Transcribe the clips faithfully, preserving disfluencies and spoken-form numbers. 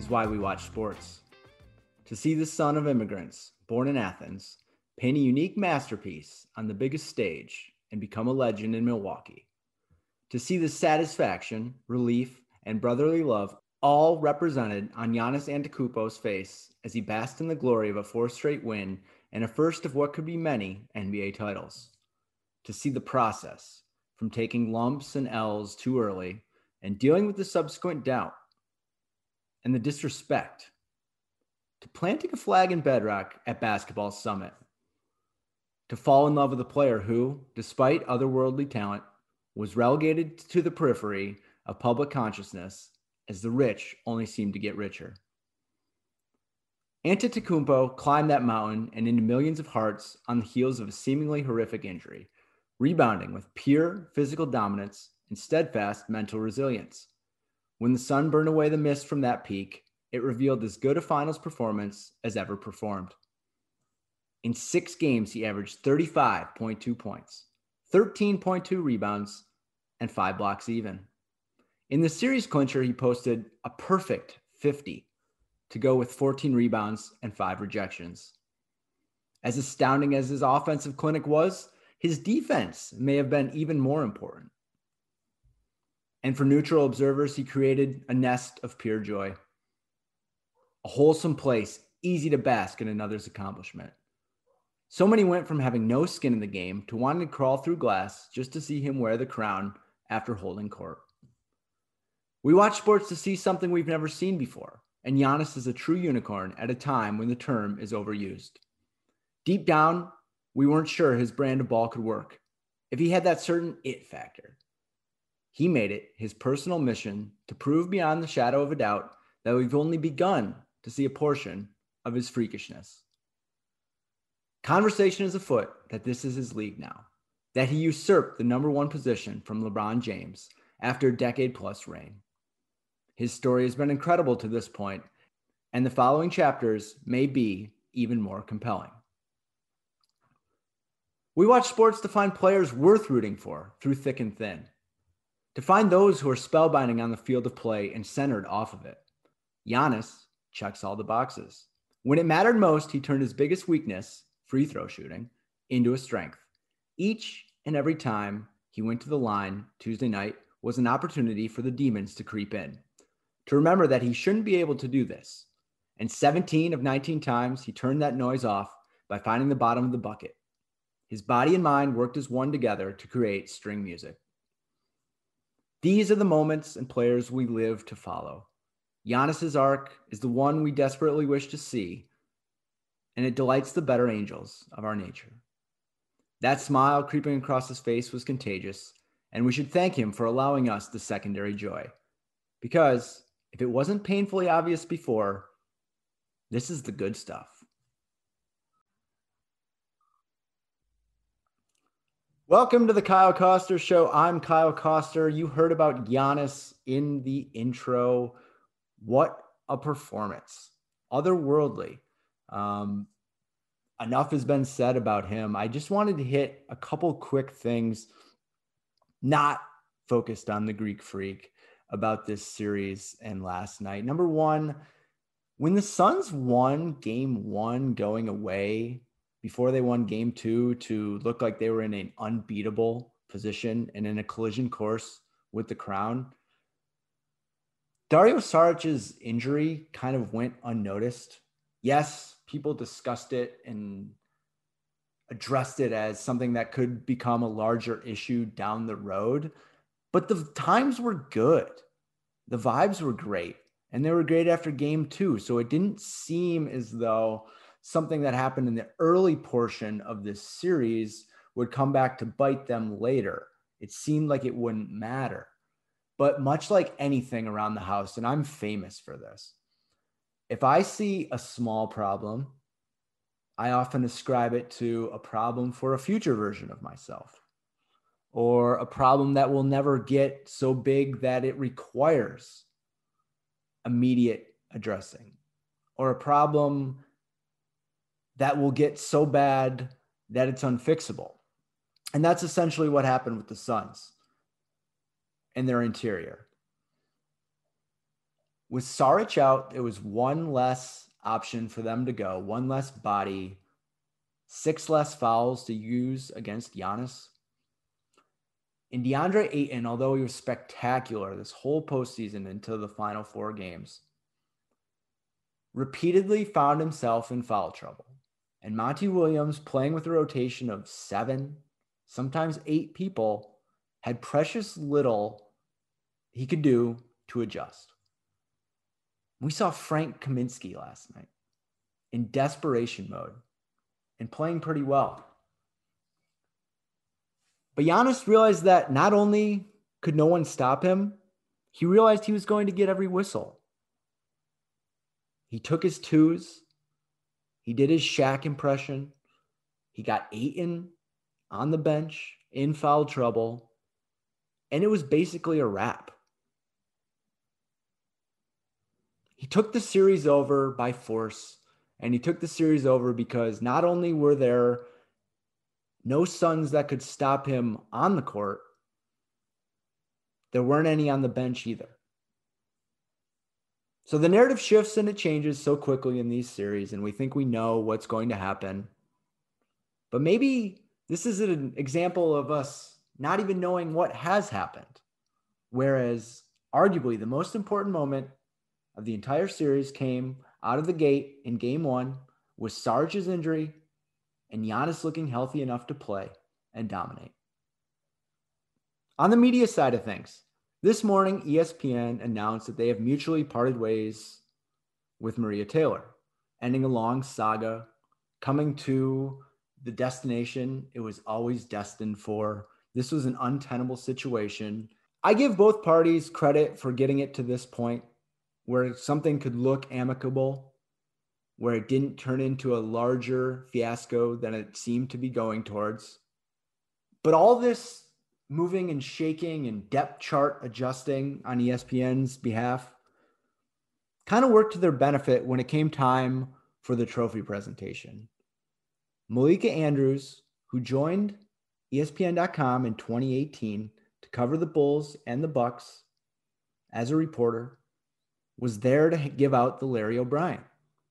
why we watch sports. To see the son of immigrants, born in Athens, paint a unique masterpiece on the biggest stage and become a legend in Milwaukee. To see the satisfaction, relief, and brotherly love all represented on Giannis Antetokounmpo's face as he basked in the glory of a fourth straight win and a first of what could be many N B A titles. To see the process, from taking lumps and L's too early and dealing with the subsequent doubt and the disrespect, to planting a flag in bedrock at Basketball Summit, to fall in love with a player who, despite otherworldly talent, was relegated to the periphery of public consciousness as the rich only seemed to get richer. Antetokounmpo climbed that mountain and into millions of hearts on the heels of a seemingly horrific injury, rebounding with pure physical dominance and steadfast mental resilience. When the sun burned away the mist from that peak, it revealed as good a finals performance as ever performed. In six games, he averaged thirty-five point two points, thirteen point two rebounds, and five blocks even. In the series clincher, he posted a perfect fifty to go with fourteen rebounds and five rejections. As astounding as his offensive clinic was, his defense may have been even more important. And for neutral observers, he created a nest of pure joy. A wholesome place, easy to bask in another's accomplishment. So many went from having no skin in the game to wanting to crawl through glass just to see him wear the crown after holding court. We watch sports to see something we've never seen before, and Giannis is a true unicorn at a time when the term is overused. Deep down, we weren't sure his brand of ball could work, if he had that certain it factor. He made it his personal mission to prove beyond the shadow of a doubt that we've only begun to see a portion of his freakishness. Conversation is afoot that this is his league now, that he usurped the number one position from LeBron James after a decade-plus reign. His story has been incredible to this point, and the following chapters may be even more compelling. We watch sports to find players worth rooting for through thick and thin, to find those who are spellbinding on the field of play and centered off of it. Giannis checks all the boxes. When it mattered most, he turned his biggest weakness, free throw shooting, into a strength. Each and every time he went to the line Tuesday night was an opportunity for the demons to creep in, to remember that he shouldn't be able to do this. And seventeen of nineteen times, he turned that noise off by finding the bottom of the bucket. His body and mind worked as one together to create string music. These are the moments and players we live to follow. Giannis's arc is the one we desperately wish to see, and it delights the better angels of our nature. That smile creeping across his face was contagious, and we should thank him for allowing us the secondary joy. Because if it wasn't painfully obvious before, this is the good stuff. Welcome to the Kyle Koster Show. I'm Kyle Koster. You heard about Giannis in the intro. What a performance. Otherworldly. Um, enough has been said about him. I just wanted to hit a couple quick things, not focused on the Greek Freak, about this series and last night. Number one, when the Suns won game one going away, before they won game two to look like they were in an unbeatable position and in a collision course with the crown, Dario Saric's injury kind of went unnoticed. Yes, people discussed it and addressed it as something that could become a larger issue down the road, but the times were good. The vibes were great, and they were great after game two. So it didn't seem as though something that happened in the early portion of this series would come back to bite them later. It seemed like it wouldn't matter. But much like anything around the house, and I'm famous for this, if I see a small problem, I often ascribe it to a problem for a future version of myself, or a problem that will never get so big that it requires immediate addressing, or a problem that will get so bad that it's unfixable. And that's essentially what happened with the Suns and their interior. With Saric out, it was one less option for them to go, one less body, six less fouls to use against Giannis. And DeAndre Ayton, although he was spectacular this whole postseason into the final four games, repeatedly found himself in foul trouble. And Monty Williams, playing with a rotation of seven, sometimes eight people, had precious little he could do to adjust. We saw Frank Kaminsky last night in desperation mode and playing pretty well. But Giannis realized that not only could no one stop him, he realized he was going to get every whistle. He took his twos. He did his Shaq impression. He got Ayton on the bench in foul trouble. And it was basically a wrap. He took the series over by force, and he took the series over because not only were there no Suns that could stop him on the court, there weren't any on the bench either. So the narrative shifts and it changes so quickly in these series, and we think we know what's going to happen. But maybe this is an example of us not even knowing what has happened, whereas arguably the most important moment of the entire series came out of the gate in game one with Sarge's injury and Giannis looking healthy enough to play and dominate. On the media side of things, this morning E S P N announced that they have mutually parted ways with Maria Taylor, ending a long saga, coming to the destination it was always destined for. This was an untenable situation. I give both parties credit for getting it to this point where something could look amicable, where it didn't turn into a larger fiasco than it seemed to be going towards. But all this moving and shaking and depth chart adjusting on E S P N's behalf kind of worked to their benefit when it came time for the trophy presentation. Malika Andrews, who joined E S P N dot com in twenty eighteen to cover the Bulls and the Bucks as a reporter, was there to give out the Larry O'Brien.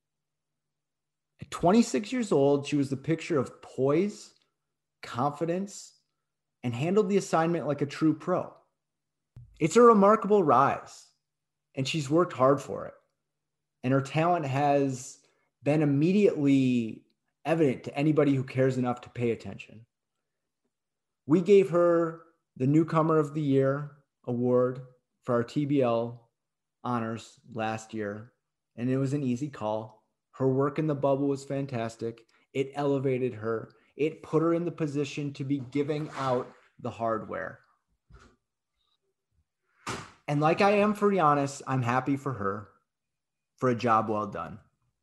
At twenty-six years old, she was the picture of poise, confidence, and handled the assignment like a true pro. It's a remarkable rise, and she's worked hard for it. And her talent has been immediately evident to anybody who cares enough to pay attention. We gave her the Newcomer of the Year award for our T B L honors last year, and it was an easy call. Her work in the bubble was fantastic. It elevated her. It put her in the position to be giving out the hardware. And like I am for Giannis, I'm happy for her for a job well done.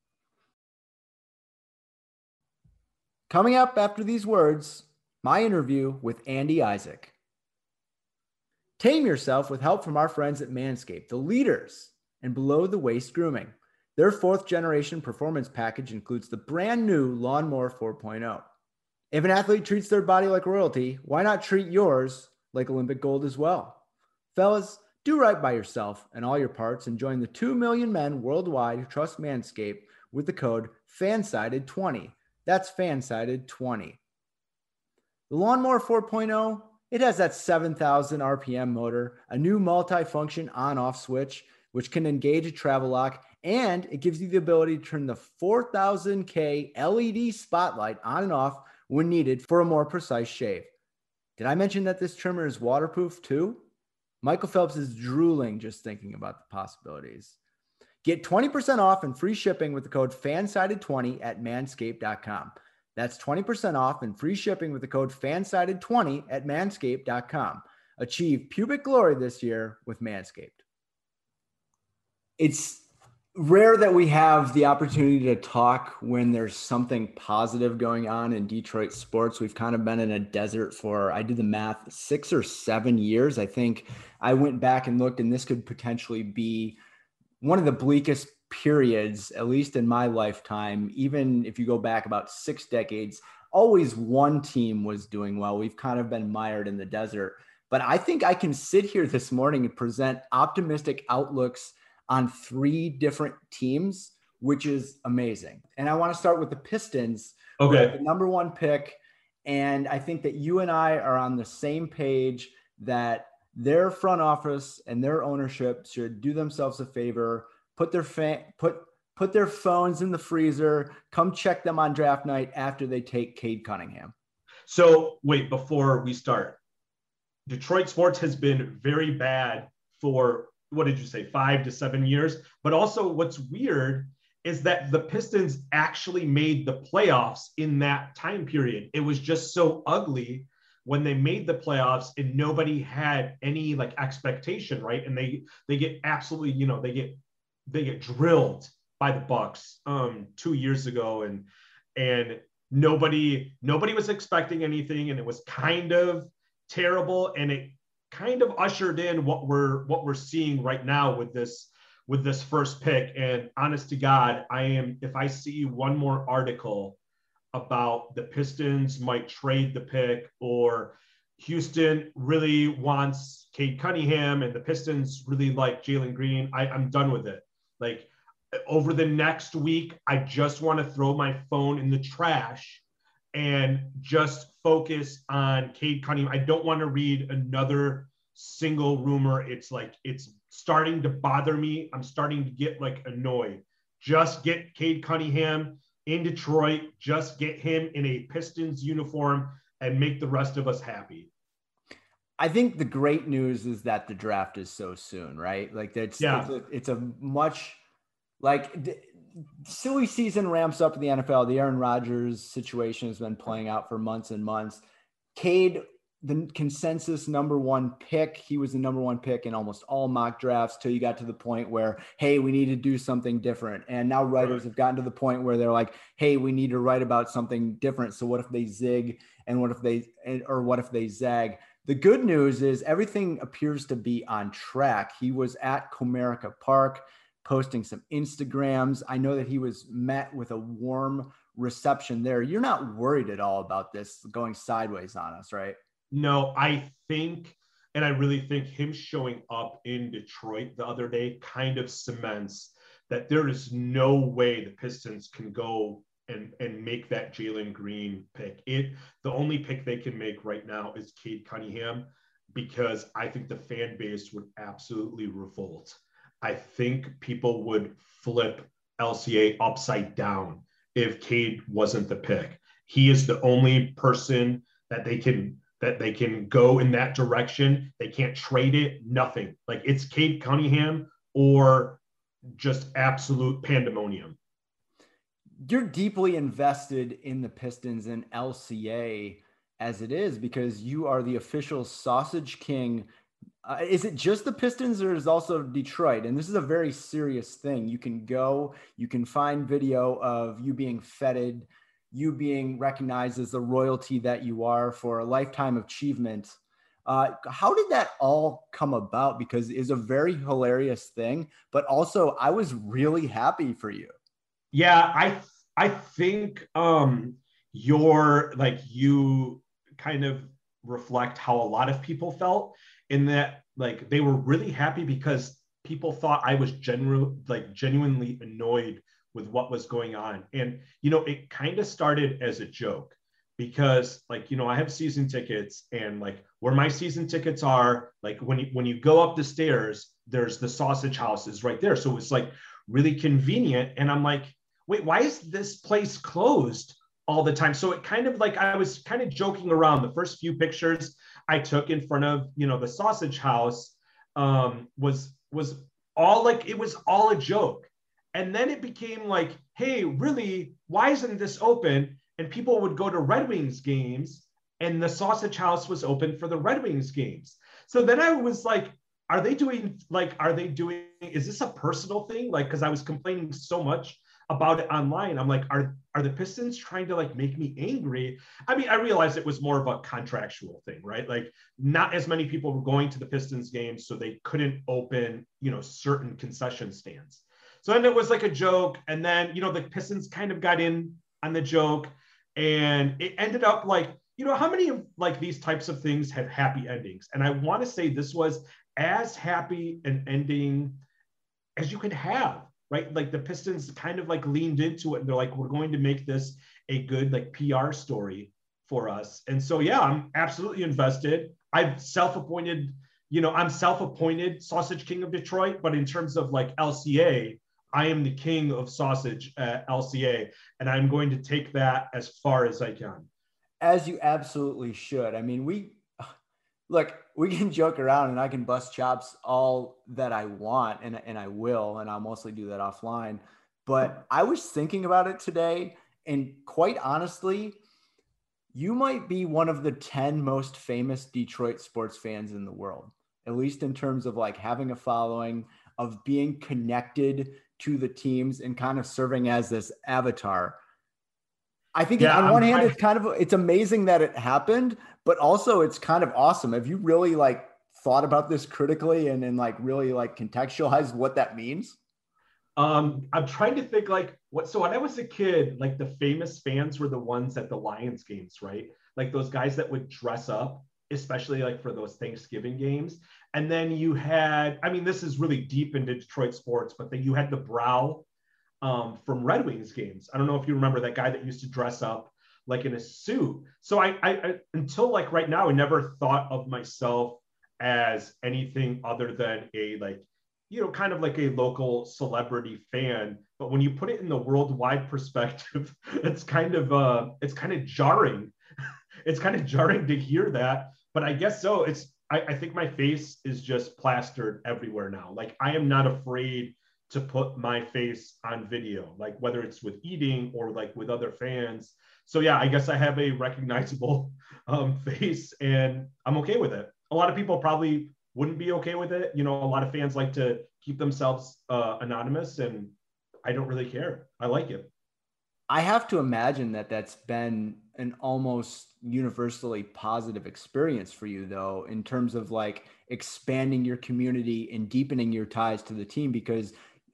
Coming up after these words, my interview with Andy Isaac. Tame yourself with help from our friends at Manscaped, the leaders in below-the-waist grooming. Their fourth-generation performance package includes the brand-new Lawnmower four point oh. If an athlete treats their body like royalty, why not treat yours like Olympic gold as well? Fellas, do right by yourself and all your parts and join the two million men worldwide who trust Manscaped with the code FANSIDED twenty. That's FANSIDED twenty. The Lawnmower four point oh, it has that seven thousand R P M motor, a new multi-function on-off switch, which can engage a travel lock, and it gives you the ability to turn the four thousand K L E D spotlight on and off when needed for a more precise shave. Did I mention that this trimmer is waterproof too? Michael Phelps is drooling just thinking about the possibilities. Get twenty percent off and free shipping with the code FANSIDED twenty at manscaped dot com. That's twenty percent off and free shipping with the code FANSIDED twenty at manscaped dot com. Achieve pubic glory this year with Manscaped. It's rare that we have the opportunity to talk when there's something positive going on in Detroit sports. We've kind of been in a desert for, I did the math, six or seven years. I think I went back and looked, and this could potentially be one of the bleakest periods, at least in my lifetime. Even if you go back about six decades, always one team was doing well. We've kind of been mired in the desert. But I think I can sit here this morning and present optimistic outlooks on three different teams, which is amazing. And I want to start with the Pistons, Okay. who have the number one pick. And I think that you and I are on the same page that their front office and their ownership should do themselves a favor, put their fa- put put their phones in the freezer, come check them on draft night after they take Cade Cunningham. So wait, before we start, Detroit sports has been very bad for, what did you say, five to seven years? But also what's weird is that the Pistons actually made the playoffs in that time period. It was just so ugly when they made the playoffs and nobody had any like expectation, right? And they they get absolutely, you know, they get they get drilled by the Bucks um two years ago, and and nobody nobody was expecting anything, and it was kind of terrible, and it kind of ushered in what we're what we're seeing right now with this with this first pick. And honest to God, I am, if I see one more article about the Pistons might trade the pick, or Houston really wants Cade Cunningham and the Pistons really like Jalen Green, I, I'm done with it. Like, over the next week, I just want to throw my phone in the trash and just focus on Cade Cunningham. I don't want to read another single rumor. It's like, it's starting to bother me. I'm starting to get like annoyed. Just get Cade Cunningham in Detroit. Just get him in a Pistons uniform and make the rest of us happy. I think the great news is that the draft is so soon, right? Like that's, yeah. it's a, it's a much like the silly season ramps up in the N F L. The Aaron Rodgers situation has been playing out for months and months. Cade, the consensus number one pick, he was the number one pick in almost all mock drafts till you got to the point where, hey, we need to do something different. And now writers have gotten to the point where they're like, hey, we need to write about something different. So what if they zig and what if they, or what if they zag? The good news is everything appears to be on track. He was at Comerica Park posting some Instagrams. I know that he was met with a warm reception there. You're not worried at all about this going sideways on us, right? No, I think, and I really think him showing up in Detroit the other day kind of cements that there is no way the Pistons can go and, and make that Jalen Green pick. It the only pick they can make right now is Cade Cunningham, because I think the fan base would absolutely revolt. I think people would flip L C A upside down if Cade wasn't the pick. He is the only person that they can that they can go in that direction. They can't trade it, nothing. Like, it's Cade Cunningham or just absolute pandemonium. You're deeply invested in the Pistons and L C A as it is, because you are the official sausage king. Uh, is it just the Pistons, or is also Detroit? And this is a very serious thing. You can go, you can find video of you being feted, you being recognized as the royalty that you are for a lifetime achievement. Uh, how did that all come about? Because it's a very hilarious thing, but also I was really happy for you. Yeah, I I think um, you're like, you kind of reflect how a lot of people felt, in that like they were really happy because people thought I was genuine, like genuinely annoyed with what was going on. And, you know, it kind of started as a joke because, like, you know, I have season tickets, and like where my season tickets are, like when you, when you go up the stairs, there's the sausage house is right there. So it's like really convenient. And I'm like, wait, why is this place closed all the time? So it kind of like, I was kind of joking around. The first few pictures I took in front of, you know, the sausage house um, was, was all like, it was all a joke. And then it became like, hey, really, why isn't this open? And people would go to Red Wings games, and the sausage house was open for the Red Wings games. So then I was like, are they doing like, are they doing, is this a personal thing? Like, cause I was complaining so much about it online. I'm like, are, are the Pistons trying to like make me angry? I mean, I realized it was more of a contractual thing, right? Like, not as many people were going to the Pistons games, so they couldn't open, you know, certain concession stands. So then it was like a joke. And then, you know, the Pistons kind of got in on the joke, and it ended up like, you know, how many of like these types of things have happy endings? And I want to say this was as happy an ending as you could have, right? Like the Pistons kind of like leaned into it and they're like, we're going to make this a good like P R story for us. And so, yeah, I'm absolutely invested. I've self-appointed, you know, I'm self-appointed Sausage King of Detroit, but in terms of like L C A, I am the king of sausage at L C A, and I'm going to take that as far as I can. As you absolutely should. I mean, we look, we can joke around and I can bust chops all that I want, and, and I will, and I'll mostly do that offline. But I was thinking about it today, and quite honestly, you might be one of the ten most famous Detroit sports fans in the world, at least in terms of like having a following, of being connected to the teams and kind of serving as this avatar. I think Yeah, on I'm one hand, trying. it's kind of, it's amazing that it happened, but also it's kind of awesome. Have you really like thought about this critically and then like really like contextualized what that means? Um, I'm trying to think like what. So when I was a kid, like the famous fans were the ones at the Lions games, right? Like those guys that would dress up, especially like for those Thanksgiving games. And then you had, I mean, this is really deep into Detroit sports, but then you had the Brow um, from Red Wings games. I don't know if you remember that guy that used to dress up like in a suit. So I, I, I until like right now, I never thought of myself as anything other than a like, you know, kind of like a local celebrity fan. But when you put it in the worldwide perspective, it's kind of uh, it's kind of jarring. It's kind of jarring to hear that. But I guess so. It's I, I think my face is just plastered everywhere now. Like I am not afraid to put my face on video, like whether it's with eating or like with other fans. So yeah, I guess I have a recognizable um, face and I'm okay with it. A lot of people probably wouldn't be okay with it. You know, a lot of fans like to keep themselves uh, anonymous, and I don't really care. I like it. I have to imagine that that's been an almost universally positive experience for you, though, in terms of like expanding your community and deepening your ties to the team, because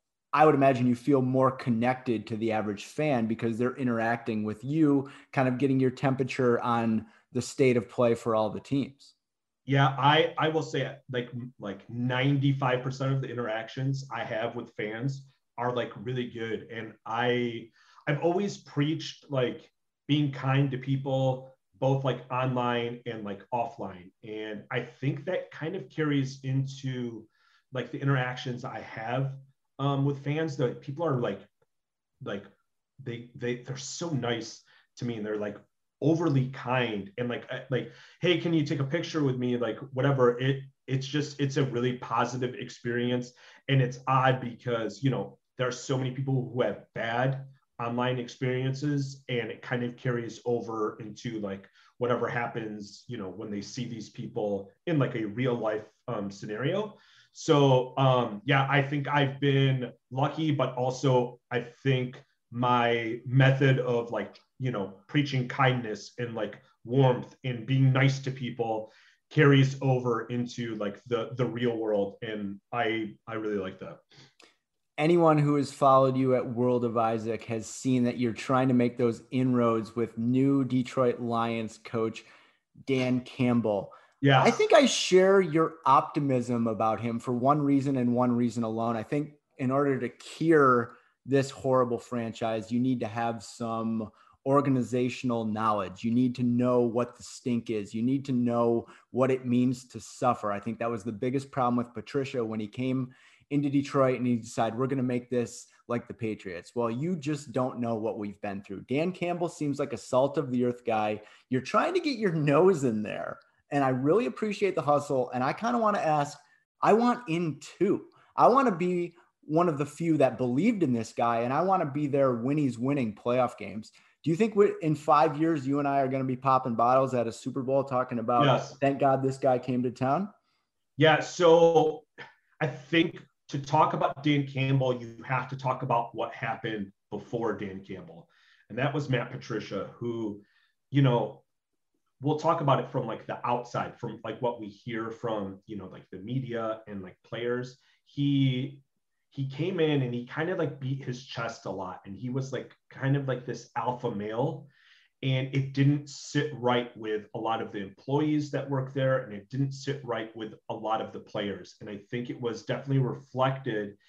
I would imagine you feel more connected to the average fan because they're interacting with you, kind of getting your temperature on the state of play for all the teams. Yeah, I I will say like like ninety-five percent of the interactions I have with fans are like really good. And I I've always preached like being kind to people both like online and like offline. And I think that kind of carries into like the interactions I have um with fans that people are like like they they they're so nice to me and they're like overly kind and like like hey, can you take a picture with me, like whatever. It it's just it's a really positive experience. And it's odd because you know there are so many people who have bad online experiences and it kind of carries over into like whatever happens you know when they see these people in like a real life um, scenario. So um, yeah, I think I've been lucky, but also I think my method of like, you know, preaching kindness and like warmth and being nice to people carries over into like the the real world. And I I really like that. Anyone who has followed you at World of Isaac has seen that you're trying to make those inroads with new Detroit Lions coach Dan Campbell. I Yes. think I share your optimism about him for one reason and one reason alone. I think in order to cure this horrible franchise, you need to have some organizational knowledge. You need to know what the stink is. You need to know what it means to suffer. I think that was the biggest problem with Patricia when he came into Detroit and he decided we're going to make this like the Patriots. Well, you just don't know what we've been through. Dan Campbell seems like a salt of the earth guy. You're trying to get your nose in there. And I really appreciate the hustle. And I kind of want to ask, I want in too. I want to be one of the few that believed in this guy. And I want to be there when he's winning playoff games. Do you think in five years, you and I are going to be popping bottles at a Super Bowl talking about, Yes. thank God this guy came to town? Yeah. So I think to talk about Dan Campbell, you have to talk about what happened before Dan Campbell. And that was Matt Patricia, who, you know, we'll talk about it from like the outside, from like what we hear from, you know, like the media and like players. He he came in and he kind of like beat his chest a lot. And he was like kind of like this alpha male. And it didn't sit right with a lot of the employees that work there. And it didn't sit right with a lot of the players. And I think it was definitely reflected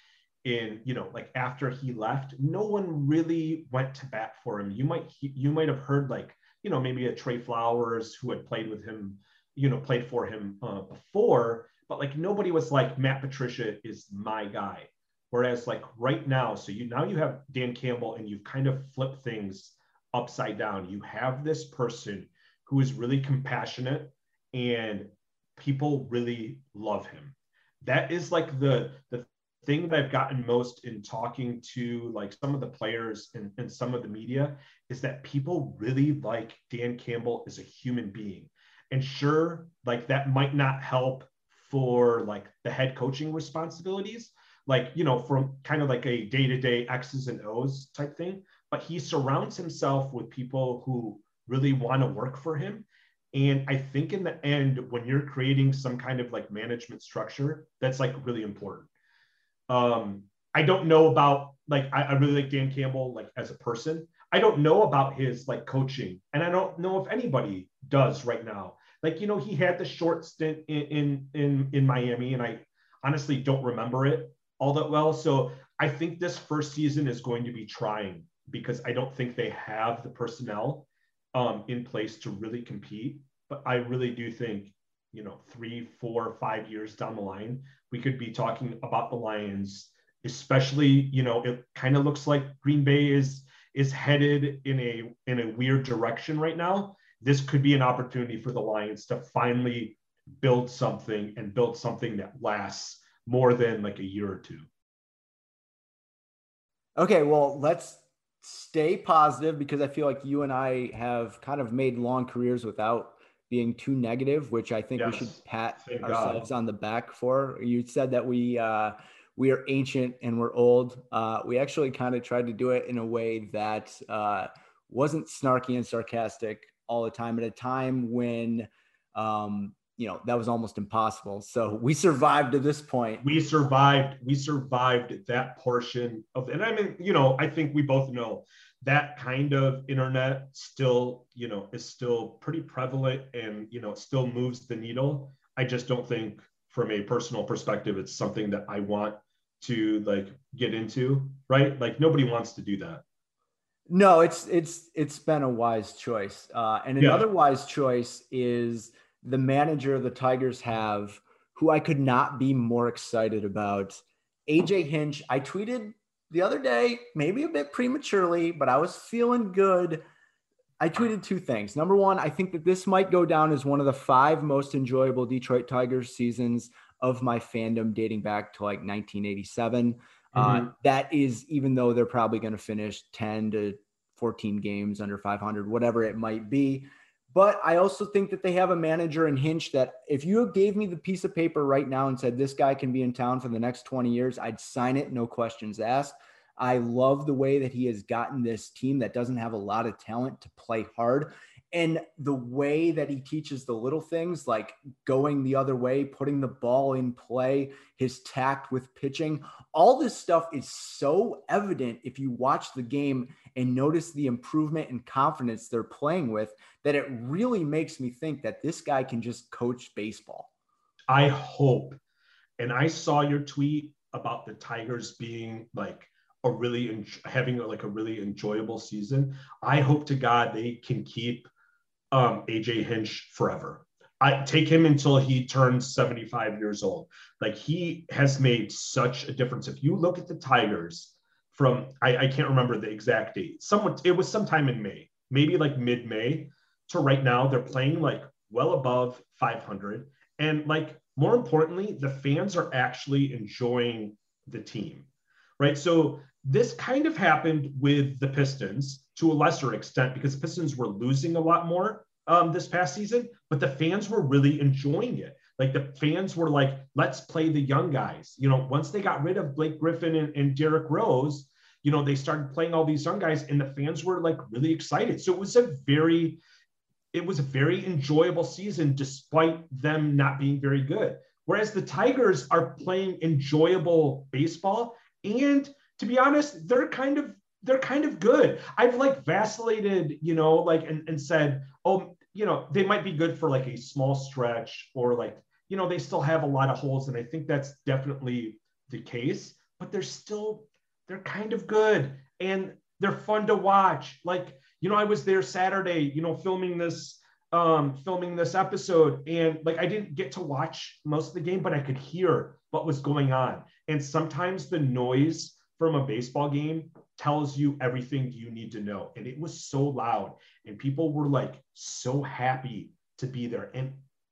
in, you know, like after he left, no one really went to bat for him. You might, you might have heard like, you know, maybe a Trey Flowers who had played with him, you know, played for him uh, before, but like nobody was like, Matt Patricia is my guy. Whereas like right now, so you now you have Dan Campbell and you've kind of flipped things upside down. You have this person who is really compassionate and people really love him. That is like the the thing that I've gotten most in talking to like some of the players and, and some of the media is that people really like Dan Campbell as a human being. And sure, like that might not help for like the head coaching responsibilities, like, you know, from kind of like a day-to-day X's and O's type thing, but he surrounds himself with people who really want to work for him. And I think in the end, when you're creating some kind of like management structure, that's like really important. Um, I don't know about like, I, I really like Dan Campbell, like as a person. I don't know about his like coaching, and I don't know if anybody does right now. Like, you know, he had the short stint in, in, in, in Miami, and I honestly don't remember it all that well. So I think this first season is going to be trying because I don't think they have the personnel um, in place to really compete. But I really do think, you know, three, four, five years down the line, we could be talking about the Lions, especially, you know, it kind of looks like Green Bay is is headed in a in a weird direction right now. This could be an opportunity for the Lions to finally build something and build something that lasts more than like a year or two. Okay, well, let's stay positive because I feel like you and I have kind of made long careers without being too negative, which I think yes. we should pat Thank ourselves God. on the back for. You said that we uh, we are ancient and we're old. Uh, we actually kind of tried to do it in a way that uh, wasn't snarky and sarcastic all the time at a time when um, you know, that was almost impossible. So we survived to this point. We survived. We survived that portion of, and I mean, you know, I think we both know that kind of internet still, you know, is still pretty prevalent and, you know, it still moves the needle. I just don't think from a personal perspective, it's something that I want to like get into, right? Like nobody wants to do that. No, it's, it's, it's been a wise choice. Uh, and another yeah. wise choice is the manager the Tigers have, who I could not be more excited about, A J Hinch. I tweeted the other day, maybe a bit prematurely, but I was feeling good. I tweeted two things. Number one, I think that this might go down as one of the five most enjoyable Detroit Tigers seasons of my fandom dating back to like nineteen eighty-seven. Mm-hmm. Uh, that is, even though they're probably going to finish ten to fourteen games under five hundred, whatever it might be. But I also think that they have a manager in Hinch that if you gave me the piece of paper right now and said, this guy can be in town for the next twenty years, I'd sign it. No questions asked. I love the way that he has gotten this team that doesn't have a lot of talent to play hard. And the way that he teaches the little things like going the other way, putting the ball in play, his tact with pitching, all this stuff is so evident if you watch the game and notice the improvement and confidence they're playing with, that it really makes me think that this guy can just coach baseball. I hope. And I saw your tweet about the Tigers being like a really, having like a really enjoyable season. I hope to God they can keep um, A J Hinch forever. I take him until he turns seventy-five years old. Like he has made such a difference. If you look at the Tigers from, I, I can't remember the exact date. Someone, it was sometime in May, maybe like mid-May to right now, they're playing like well above five hundred. And like, more importantly, the fans are actually enjoying the team, right? So this kind of happened with the Pistons to a lesser extent because the Pistons were losing a lot more um, this past season, but the fans were really enjoying it. Like the fans were like, let's play the young guys. You know, once they got rid of Blake Griffin and, and Derrick Rose, you know, they started playing all these young guys and the fans were like really excited. So it was a very, it was a very enjoyable season despite them not being very good. Whereas the Tigers are playing enjoyable baseball, and to be honest, they're kind of they're kind of good. I've like vacillated, you know, like and, and said, oh, you know, they might be good for like a small stretch, or like, you know, they still have a lot of holes, and I think that's definitely the case. but they're still, they're kind of good and they're fun to watch. Like, you know, I was there Saturday, you know, filming this, um, filming this episode, and like I didn't get to watch most of the game, but I could hear what was going on. And sometimes the noise from a baseball game tells you everything you need to know. And it was so loud, and people were like so happy to be there. And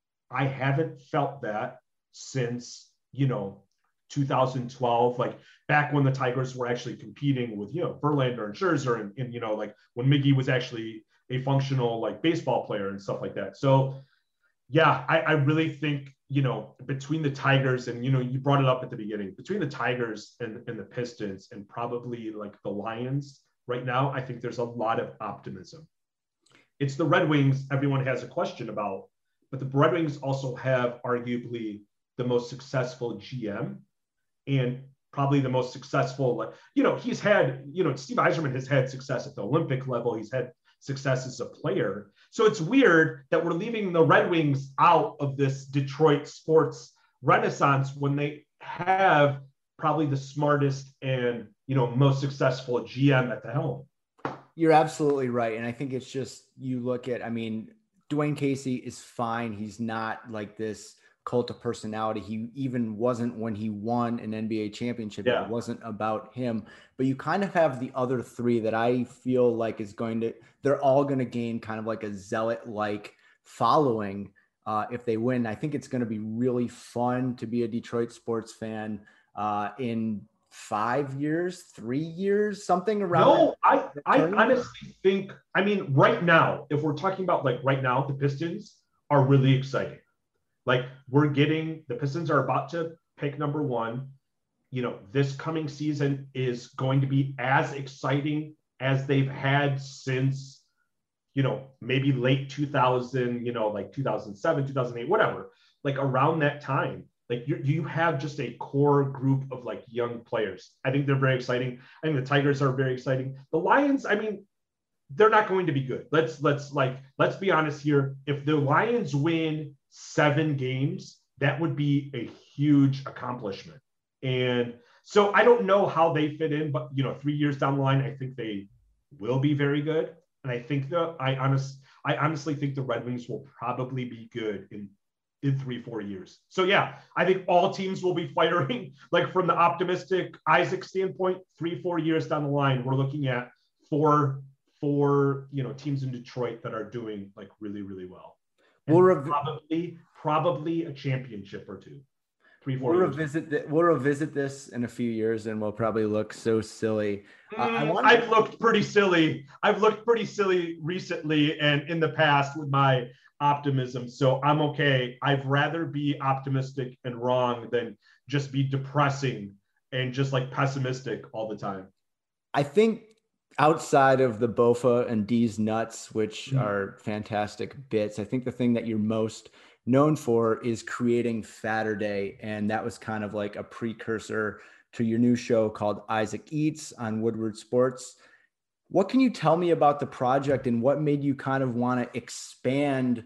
I haven't felt that since, you know, two thousand twelve, like back when the Tigers were actually competing with, you know, Verlander and Scherzer, and, and you know, like when Miggy was actually a functional like baseball player and stuff like that. So yeah, I, I really think, you know, between the Tigers and, you know, you brought it up at the beginning, between the Tigers and, and the Pistons and probably like the Lions right now, I think there's a lot of optimism. It's the Red Wings everyone has a question about, but the Red Wings also have arguably the most successful G M and probably the most successful, like, you know, he's had, you know, Steve Yzerman has had success at the Olympic level. He's had success as a player. So it's weird that we're leaving the Red Wings out of this Detroit sports renaissance when they have probably the smartest and, you know, most successful G M at the helm. You're absolutely right. And I think it's just, you look at, I mean, Dwayne Casey is fine. He's not like this cult of personality. He even wasn't when he won an N B A championship. Yeah. It wasn't about him, but you kind of have the other three that I feel like is going to, they're all going to gain kind of like a zealot-like following uh, if they win. I think it's going to be really fun to be a Detroit sports fan uh, in five years, three years, something around. No, I, I honestly think, I mean, right now, if we're talking about like right now, the Pistons are really exciting. Like we're getting, the Pistons are about to pick number one. You know, this coming season is going to be as exciting as they've had since, you know, maybe late two thousand, you know, like two thousand seven, two thousand eight, whatever, like around that time. Like you, you have just a core group of like young players. I think they're very exciting. I think the Tigers are very exciting. The Lions, I mean, they're not going to be good. Let's let's like let's be honest here. If the Lions win seven games, that would be a huge accomplishment. And so I don't know how they fit in, but you know, three years down the line, I think they will be very good. And I think that I honest I honestly think the Red Wings will probably be good in in three, four years. So yeah, I think all teams will be firing. Like from the optimistic Isaac standpoint, three, four years down the line, we're looking at four, four, you know, teams in Detroit that are doing like really, really well. And we'll rev- probably, probably a championship or two. Three, four we'll years. revisit th- we'll revisit this in a few years, and we'll probably look so silly. Uh, mm, I wanted- I've looked pretty silly. I've looked pretty silly recently and in the past with my optimism. So I'm okay. I'd rather be optimistic and wrong than just be depressing and just like pessimistic all the time. I think outside of the Bofa and D's nuts, which mm. are fantastic bits, I think the thing that you're most known for is creating Fatterday. And that was kind of like a precursor to your new show called Isaac Eats on Woodward Sports. What can you tell me about the project and what made you kind of want to expand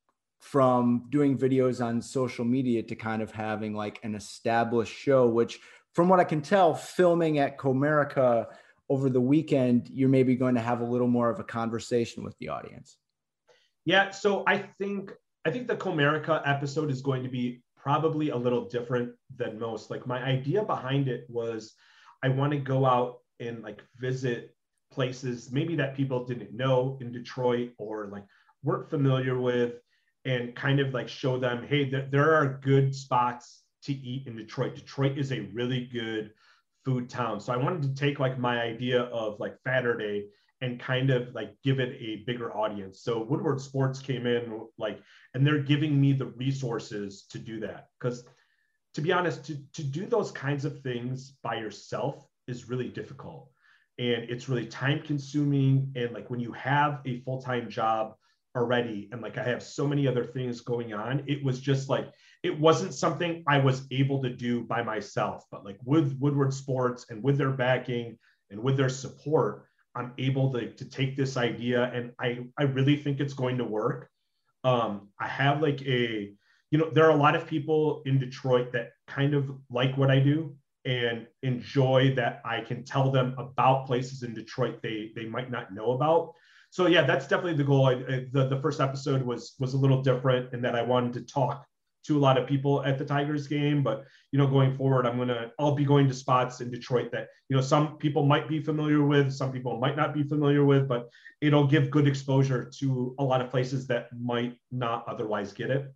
from doing videos on social media to kind of having like an established show, which from what I can tell, filming at Comerica over the weekend, you're maybe going to have a little more of a conversation with the audience. Yeah. So I think, I think the Comerica episode is going to be probably a little different than most. Like my idea behind it was I want to go out and like visit places maybe that people didn't know in Detroit or like weren't familiar with, and kind of like show them, hey, th- there are good spots to eat in Detroit. Detroit is a really good food town. So I wanted to take like my idea of like Fatterday and kind of like give it a bigger audience. So Woodward Sports came in like, and they're giving me the resources to do that. Because to be honest, to, to do those kinds of things by yourself is really difficult. And it's really time consuming. And like when you have a full-time job already, and like I have so many other things going on, it was just like, it wasn't something I was able to do by myself, but like with Woodward Sports and with their backing and with their support, I'm able to, to take this idea, and I, I really think it's going to work. Um, I have like a, you know, there are a lot of people in Detroit that kind of like what I do. and enjoy that I can tell them about places in Detroit they they might not know about. So yeah, that's definitely the goal. I, I, the, the first episode was was a little different in that I wanted to talk to a lot of people at the Tigers game, but you know, going forward, I'm gonna I'll be going to spots in Detroit that you know some people might be familiar with, some people might not be familiar with, but it'll give good exposure to a lot of places that might not otherwise get it.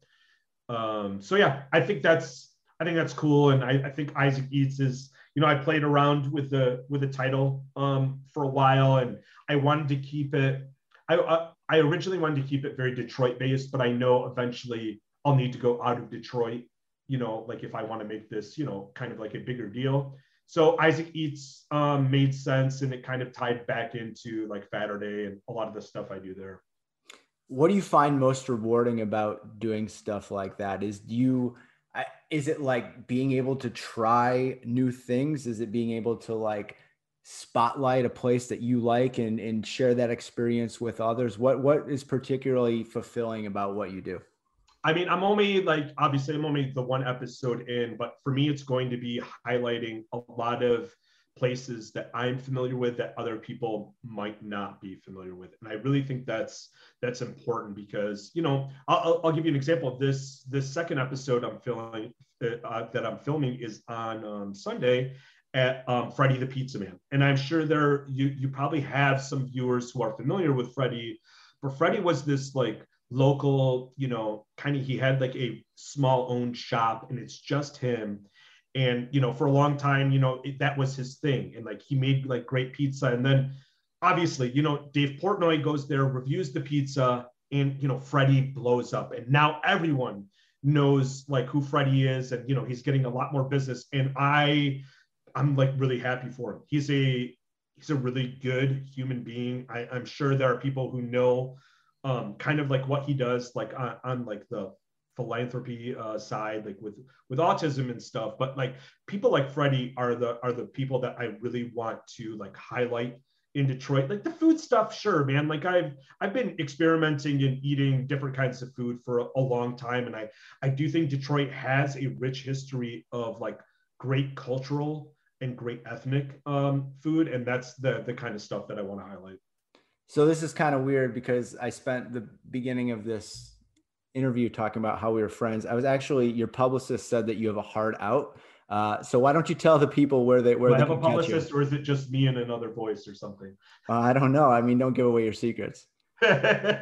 Um, so yeah, I think that's I think that's cool, and I, I think Isaac Eats is you know I played around with the with the title um, for a while, and I wanted to keep it. I, I I originally wanted to keep it very Detroit based, but I know eventually I'll need to go out of Detroit, you know, like if I want to make this, you know, kind of like a bigger deal. So Isaac Eats um, made sense, and it kind of tied back into like Saturday and a lot of the stuff I do there. What do you find most rewarding about doing stuff like that? Is you, is it like being able to try new things? Is it being able to like spotlight a place that you like and, and share that experience with others? What, what is particularly fulfilling about what you do? I mean, I'm only like, obviously I'm only the one episode in, but for me, it's going to be highlighting a lot of places that I'm familiar with that other people might not be familiar with. And I really think that's, that's important because, you know, I'll, I'll give you an example of this, this second episode I'm filming uh, that I'm filming is on um, Sunday at um, Freddie the Pizza Man. And I'm sure there, you, you probably have some viewers who are familiar with Freddie, but Freddie was this like, local, you know, kind of he had like a small owned shop and it's just him. And, you know, for a long time, you know, it, that was his thing. And like he made like great pizza. And then obviously, you know, Dave Portnoy goes there, reviews the pizza, and, you know, Freddie blows up. And now everyone knows like who Freddie is. And, you know, he's getting a lot more business. And I, I'm like really happy for him. He's a, he's a really good human being. I, I'm sure there are people who know um, kind of like what he does, like on, on like the philanthropy uh, side, like with with autism and stuff. But like people like Freddie are the are the people that I really want to like highlight in Detroit. Like the food stuff, sure, man. Like I've I've been experimenting and eating different kinds of food for a, a long time, and I I do think Detroit has a rich history of like great cultural and great ethnic um, food, and that's the the kind of stuff that I want to highlight. So this is kind of weird because I spent the beginning of this interview talking about how we were friends. I was actually, your publicist said that you have a heart out. Uh, so why don't you tell the people where they, where Do I they have can a catch you? publicist, or is it just me and another voice or something? Uh, I don't know. I mean, don't give away your secrets. no,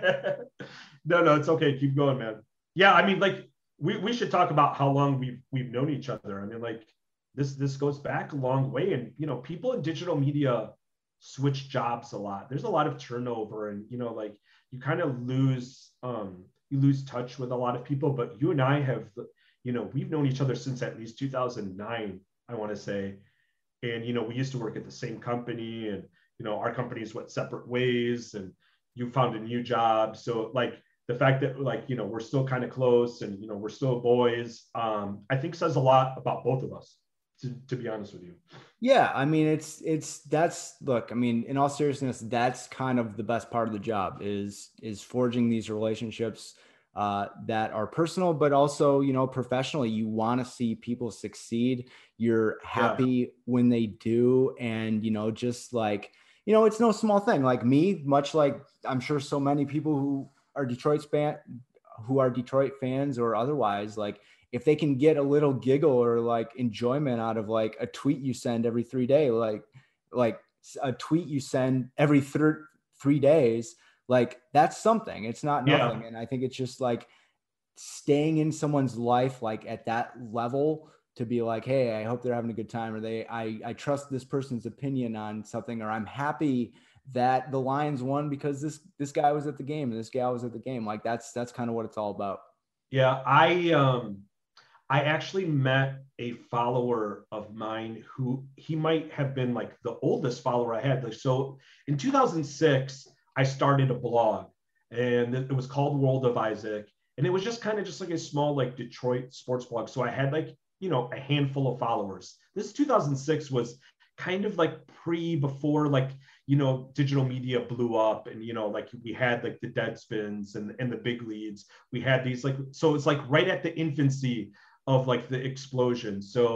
no, it's okay. Keep going, man. Yeah, I mean, like we, we should talk about how long we've we've known each other. I mean, like this this goes back a long way, and you know, people in digital media switch jobs a lot. There's a lot of turnover, and you know, like you kind of lose um you lose touch with a lot of people. But you and I have, you know, we've known each other since at least two thousand nine, I want to say. And you know, we used to work at the same company, and you know, our companies went separate ways, and you found a new job. So like the fact that like, you know, we're still kind of close, and you know, we're still boys, um, I think says a lot about both of us, to, to be honest with you. Yeah, I mean, it's it's that's look. I mean, in all seriousness, that's kind of the best part of the job is is forging these relationships uh, that are personal, but also you know professionally. You want to see people succeed. You're happy yeah. when they do, and you know, just like you know, it's no small thing. Like me, much like I'm sure so many people who are Detroit fan, who are Detroit fans or otherwise, like. If they can get a little giggle or like enjoyment out of like a tweet you send every three days, like, like a tweet you send every thir- three days, like that's something. It's not nothing. Yeah. And I think it's just like staying in someone's life, like at that level to be like, hey, I hope they're having a good time, or they, I, I trust this person's opinion on something, or I'm happy that the Lions won because this, this guy was at the game and this gal was at the game. Like that's, that's kind of what it's all about. Yeah. I, um, I actually met a follower of mine who he might have been like the oldest follower I had. Like, so in two thousand six, I started a blog and it was called World of Isaac. And it was just kind of just like a small, like Detroit sports blog. So I had like, you know, a handful of followers. This two thousand six was kind of like pre before like, you know, digital media blew up, and, you know, like we had like the Deadspins and, and the big leads. We had these like, so it's like right at the infancy of like the explosion. So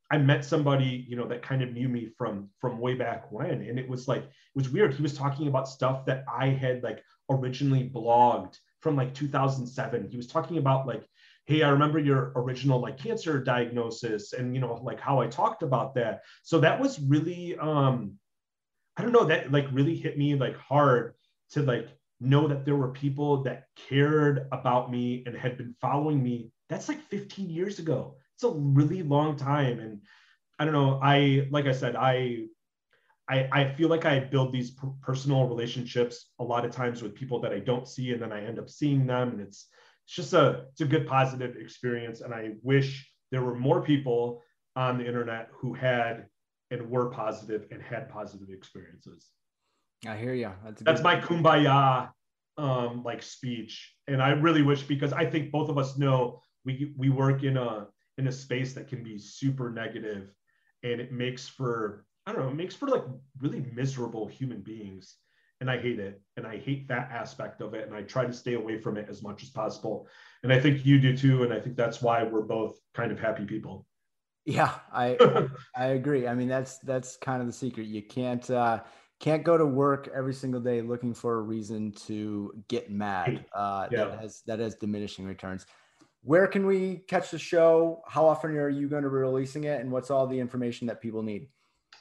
I met somebody, you know, that kind of knew me from from way back when, and it was like it was weird. He was talking about stuff that I had like originally blogged from like two thousand seven. He was talking about like, hey, I remember your original like cancer diagnosis, and you know, like how I talked about that. So that was really, um, I don't know, that like really hit me like hard to like know that there were people that cared about me and had been following me. That's like fifteen years ago. It's a really long time. And I don't know, I, like I said, I, I, I feel like I build these per- personal relationships a lot of times with people that I don't see, and then I end up seeing them. And it's, it's just a, it's a good positive experience. And I wish there were more people on the internet who had and were positive and had positive experiences. I hear you. That's a That's good. my kumbaya um, like speech, and I really wish, because I think both of us know we we work in a in a space that can be super negative, and it makes for, I don't know, it makes for like really miserable human beings, and I hate it, and I hate that aspect of it, and I try to stay away from it as much as possible, and I think you do too, and I think that's why we're both kind of happy people. Yeah, I I agree. I mean, that's that's kind of the secret. You can't uh, can't go to work every single day looking for a reason to get mad. Uh, that Yeah. has that has diminishing returns. Where can we catch the show? How often are you going to be releasing it? And what's all the information that people need?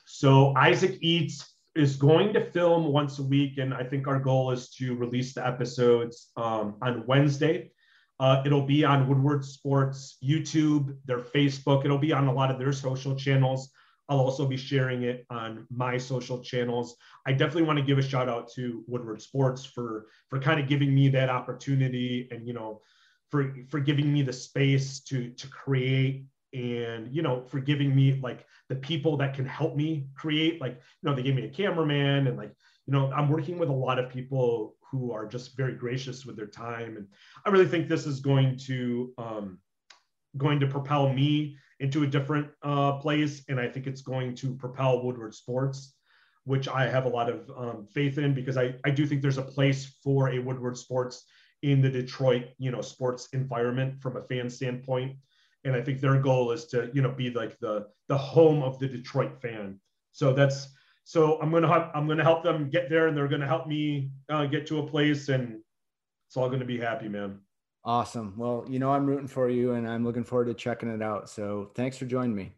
So Isaac Eats is going to film once a week, and I think our goal is to release the episodes um, on Wednesday. Uh, it'll be on Woodward Sports YouTube, their Facebook. It'll be on a lot of their social channels. I'll also be sharing it on my social channels. I definitely want to give a shout out to Woodward Sports for for kind of giving me that opportunity, and you know, for for giving me the space to to create, and you know, for giving me like the people that can help me create. Like, you know, they gave me a cameraman, and like, you know, I'm working with a lot of people who are just very gracious with their time, and I really think this is going to um, going to propel me into a different uh, place, and I think it's going to propel Woodward Sports, which I have a lot of um, faith in, because I, I do think there's a place for a Woodward Sports in the Detroit, you know, sports environment from a fan standpoint. And I think their goal is to, you know, be like the the home of the Detroit fan. So that's so I'm gonna help, I'm gonna help them get there, and they're gonna help me uh, get to a place, and it's all gonna be happy, man. Awesome. Well, you know, I'm rooting for you and I'm looking forward to checking it out. So thanks for joining me.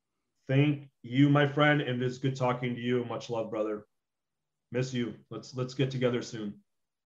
Thank you, my friend, and it's good talking to you. Much love, brother. Miss you. Let's let's get together soon.